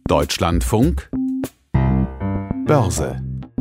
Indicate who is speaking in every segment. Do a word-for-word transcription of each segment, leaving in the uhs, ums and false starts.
Speaker 1: Deutschlandfunk Börse.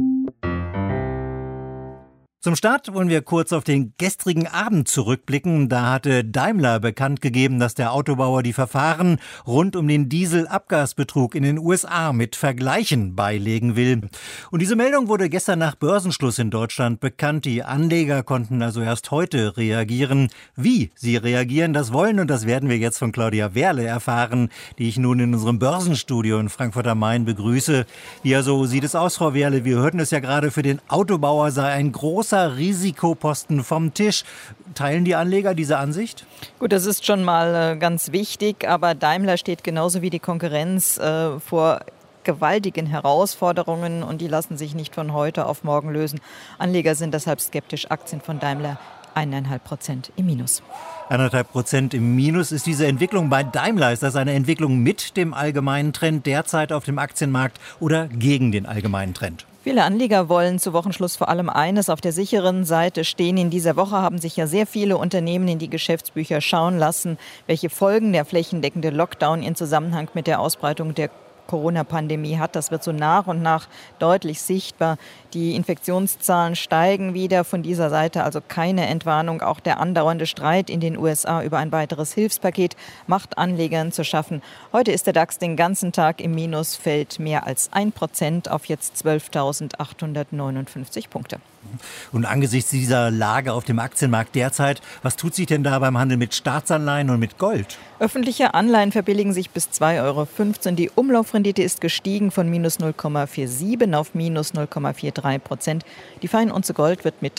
Speaker 2: Zum Start wollen wir kurz auf den gestrigen Abend zurückblicken. Da hatte Daimler bekannt gegeben, dass der Autobauer die Verfahren rund um den Dieselabgasbetrug in den U S A mit Vergleichen beilegen will. Und diese Meldung wurde gestern nach Börsenschluss in Deutschland bekannt. Die Anleger konnten also erst heute reagieren. Wie sie reagieren, das wollen und das werden wir jetzt von Claudia Wehrle erfahren, die ich nun in unserem Börsenstudio in Frankfurt am Main begrüße. Ja, so sieht es aus, Frau Wehrle. Wir hörten es ja gerade, für den Autobauer sei ein großer Risikoposten vom Tisch. Teilen die Anleger diese Ansicht?
Speaker 3: Gut, das ist schon mal äh, ganz wichtig, aber Daimler steht genauso wie die Konkurrenz äh, vor gewaltigen Herausforderungen und die lassen sich nicht von heute auf morgen lösen. Anleger sind deshalb skeptisch. Aktien von Daimler eineinhalb Prozent im Minus.
Speaker 2: Eineinhalb Prozent im Minus. Ist diese Entwicklung bei Daimler, ist das eine Entwicklung mit dem allgemeinen Trend derzeit auf dem Aktienmarkt oder gegen den allgemeinen Trend?
Speaker 3: Viele Anleger wollen zu Wochenschluss vor allem eines: auf der sicheren Seite stehen. In dieser Woche haben sich ja sehr viele Unternehmen in die Geschäftsbücher schauen lassen, welche Folgen der flächendeckende Lockdown in Zusammenhang mit der Ausbreitung der Corona-Pandemie hat. Das wird so nach und nach deutlich sichtbar. Die Infektionszahlen steigen wieder. Von dieser Seite also keine Entwarnung. Auch der andauernde Streit in den U S A über ein weiteres Hilfspaket macht Anlegern zu schaffen. Heute ist der DAX den ganzen Tag im Minus, fällt mehr als ein Prozent auf jetzt zwölftausendachthundertneunundfünfzig Punkte.
Speaker 2: Und angesichts dieser Lage auf dem Aktienmarkt derzeit, was tut sich denn da beim Handel mit Staatsanleihen und mit Gold?
Speaker 3: Öffentliche Anleihen verbilligen sich bis zwei Euro fünfzehn. Die Umlaufrendite ist gestiegen von minus null Komma siebenundvierzig auf minus null Komma dreiundvierzig Prozent. Die Feinunze Gold wird mit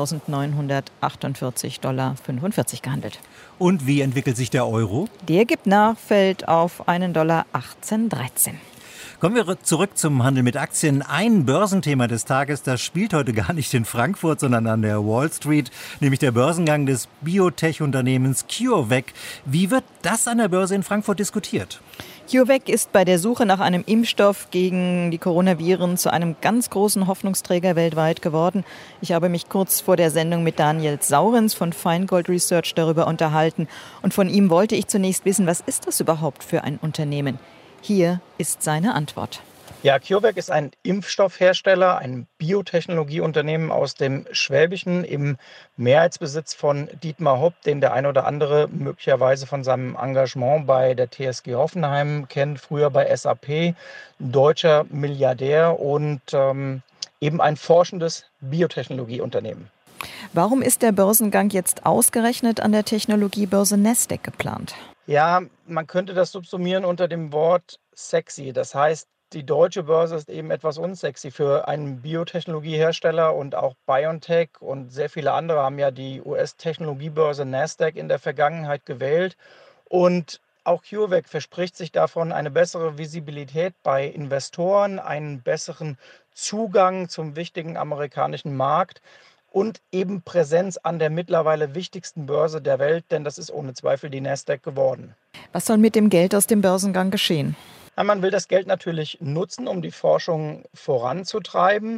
Speaker 3: eintausendneunhundertachtundvierzig Komma fünfundvierzig Dollar gehandelt.
Speaker 2: Und wie entwickelt sich der Euro?
Speaker 3: Der gibt nach, fällt auf einen Dollar achtzehn dreizehn.
Speaker 2: Kommen wir zurück zum Handel mit Aktien. Ein Börsenthema des Tages, das spielt heute gar nicht in Frankfurt, sondern an der Wall Street, nämlich der Börsengang des Biotech-Unternehmens CureVac. Wie wird das an der Börse in Frankfurt diskutiert?
Speaker 3: CureVac ist bei der Suche nach einem Impfstoff gegen die Coronaviren zu einem ganz großen Hoffnungsträger weltweit geworden. Ich habe mich kurz vor der Sendung mit Daniel Saurens von Feingold Research darüber unterhalten. Und von ihm wollte ich zunächst wissen, was ist das überhaupt für ein Unternehmen? Hier ist seine Antwort.
Speaker 4: Ja, CureVac ist ein Impfstoffhersteller, ein Biotechnologieunternehmen aus dem Schwäbischen im Mehrheitsbesitz von Dietmar Hopp, den der ein oder andere möglicherweise von seinem Engagement bei der T S G Hoffenheim kennt, früher bei S A P, deutscher Milliardär und ähm, eben ein forschendes Biotechnologieunternehmen.
Speaker 3: Warum ist der Börsengang jetzt ausgerechnet an der Technologiebörse Nasdaq geplant?
Speaker 4: Ja, man könnte das subsumieren unter dem Wort sexy. Das heißt, die deutsche Börse ist eben etwas unsexy für einen Biotechnologiehersteller und auch BioNTech und sehr viele andere haben ja die U S-Technologiebörse Nasdaq in der Vergangenheit gewählt. Und auch CureVac verspricht sich davon eine bessere Visibilität bei Investoren, einen besseren Zugang zum wichtigen amerikanischen Markt und eben Präsenz an der mittlerweile wichtigsten Börse der Welt, denn das ist ohne Zweifel die Nasdaq geworden.
Speaker 3: Was soll mit dem Geld aus dem Börsengang geschehen?
Speaker 4: Ja, man will das Geld natürlich nutzen, um die Forschung voranzutreiben.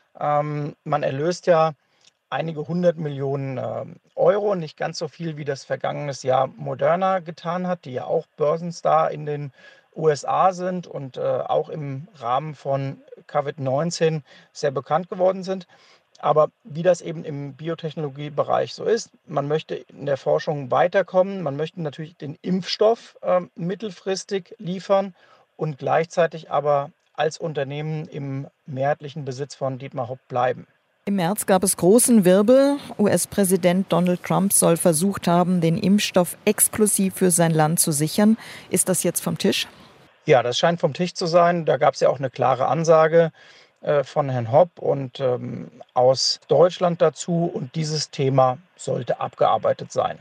Speaker 4: Ähm, man erlöst ja einige hundert Millionen äh, Euro, nicht ganz so viel wie das vergangenes Jahr Moderna getan hat, die ja auch Börsenstar in den U S A sind und äh, auch im Rahmen von Covid neunzehn sehr bekannt geworden sind. Aber wie das eben im Biotechnologiebereich so ist, man möchte in der Forschung weiterkommen, man möchte natürlich den Impfstoff äh, mittelfristig liefern und gleichzeitig aber als Unternehmen im mehrheitlichen Besitz von Dietmar Hopp bleiben.
Speaker 3: Im März gab es großen Wirbel. U S-Präsident Donald Trump soll versucht haben, den Impfstoff exklusiv für sein Land zu sichern. Ist das jetzt vom Tisch?
Speaker 4: Ja, das scheint vom Tisch zu sein. Da gab es ja auch eine klare Ansage von Herrn Hopp und ähm, aus Deutschland dazu. Und dieses Thema sollte abgearbeitet sein.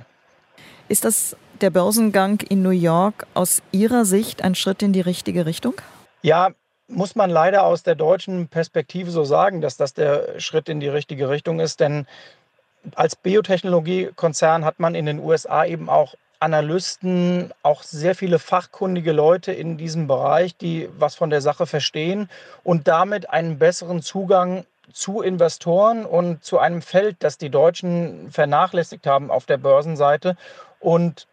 Speaker 3: Ist das der Börsengang in New York aus Ihrer Sicht ein Schritt in die richtige Richtung?
Speaker 4: Ja, muss man leider aus der deutschen Perspektive so sagen, dass das der Schritt in die richtige Richtung ist. Denn als Biotechnologiekonzern hat man in den U S A eben auch Analysten, auch sehr viele fachkundige Leute in diesem Bereich, die was von der Sache verstehen und damit einen besseren Zugang zu Investoren und zu einem Feld, das die Deutschen vernachlässigt haben auf der Börsenseite. Und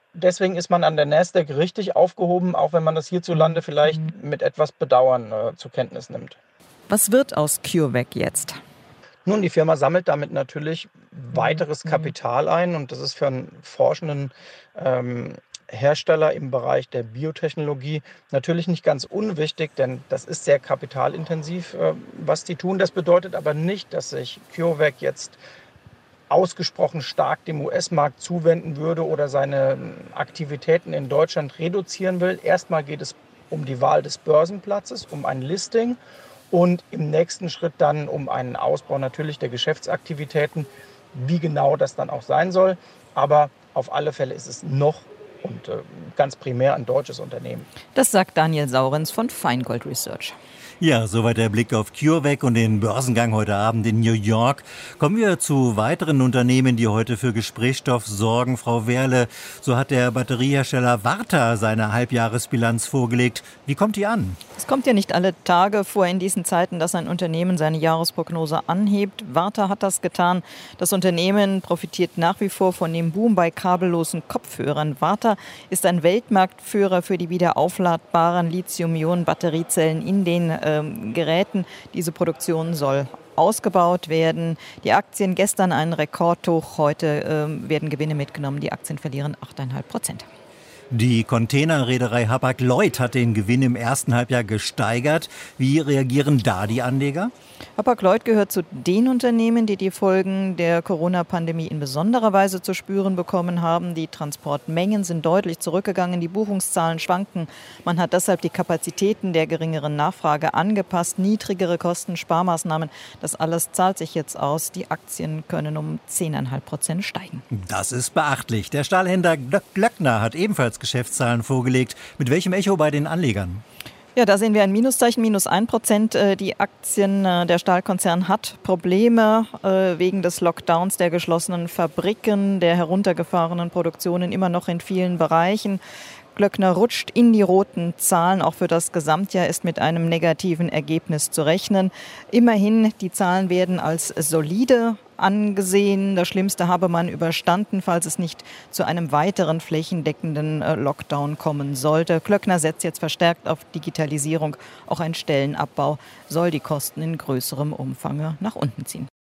Speaker 4: deswegen ist man an der Nasdaq richtig aufgehoben, auch wenn man das hierzulande vielleicht mit etwas Bedauern äh, zur Kenntnis nimmt.
Speaker 3: Was wird aus CureVac jetzt?
Speaker 4: Nun, die Firma sammelt damit natürlich weiteres Kapital ein und das ist für einen forschenden ähm, Hersteller im Bereich der Biotechnologie natürlich nicht ganz unwichtig, denn das ist sehr kapitalintensiv, äh, was die tun. Das bedeutet aber nicht, dass sich CureVac jetzt ausgesprochen stark dem U S-Markt zuwenden würde oder seine Aktivitäten in Deutschland reduzieren will. Erstmal geht es um die Wahl des Börsenplatzes, um ein Listing und im nächsten Schritt dann um einen Ausbau natürlich der Geschäftsaktivitäten, wie genau das dann auch sein soll. Aber auf alle Fälle ist es noch und äh, ganz primär ein deutsches Unternehmen.
Speaker 3: Das sagt Daniel Saurens von Feingold Research.
Speaker 2: Ja, soweit der Blick auf CureVac und den Börsengang heute Abend in New York. Kommen wir zu weiteren Unternehmen, die heute für Gesprächsstoff sorgen. Frau Wehrle, so hat der Batteriehersteller Varta seine Halbjahresbilanz vorgelegt. Wie kommt die an?
Speaker 3: Es kommt ja nicht alle Tage vor in diesen Zeiten, dass ein Unternehmen seine Jahresprognose anhebt. Varta hat das getan. Das Unternehmen profitiert nach wie vor von dem Boom bei kabellosen Kopfhörern. Varta ist ein Weltmarktführer für die wieder aufladbaren Lithium-Ionen-Batteriezellen in den ähm, Geräten. Diese Produktion soll ausgebaut werden. Die Aktien gestern ein Rekordhoch, heute ähm, werden Gewinne mitgenommen. Die Aktien verlieren acht Komma fünf Prozent.
Speaker 2: Die Containerreederei Hapag-Lloyd hat den Gewinn im ersten Halbjahr gesteigert. Wie reagieren da die Anleger?
Speaker 3: Hapag-Lloyd gehört zu den Unternehmen, die die Folgen der Corona-Pandemie in besonderer Weise zu spüren bekommen haben. Die Transportmengen sind deutlich zurückgegangen, die Buchungszahlen schwanken. Man hat deshalb die Kapazitäten der geringeren Nachfrage angepasst, niedrigere Kosten, Sparmaßnahmen. Das alles zahlt sich jetzt aus. Die Aktien können um zehn Komma fünf Prozent steigen.
Speaker 2: Das ist beachtlich. Der Stahlhändler Glöckner hat ebenfalls Geschäftszahlen vorgelegt. Mit welchem Echo bei den Anlegern?
Speaker 3: Ja, da sehen wir ein Minuszeichen, minus ein Prozent. Die Aktien, der Stahlkonzern hat Probleme wegen des Lockdowns, der geschlossenen Fabriken, der heruntergefahrenen Produktionen immer noch in vielen Bereichen. Glöckner rutscht in die roten Zahlen. Auch für das Gesamtjahr ist mit einem negativen Ergebnis zu rechnen. Immerhin, die Zahlen werden als solide angesehen. Das Schlimmste habe man überstanden, falls es nicht zu einem weiteren flächendeckenden Lockdown kommen sollte. Glöckner setzt jetzt verstärkt auf Digitalisierung. Auch ein Stellenabbau soll die Kosten in größerem Umfang nach unten ziehen.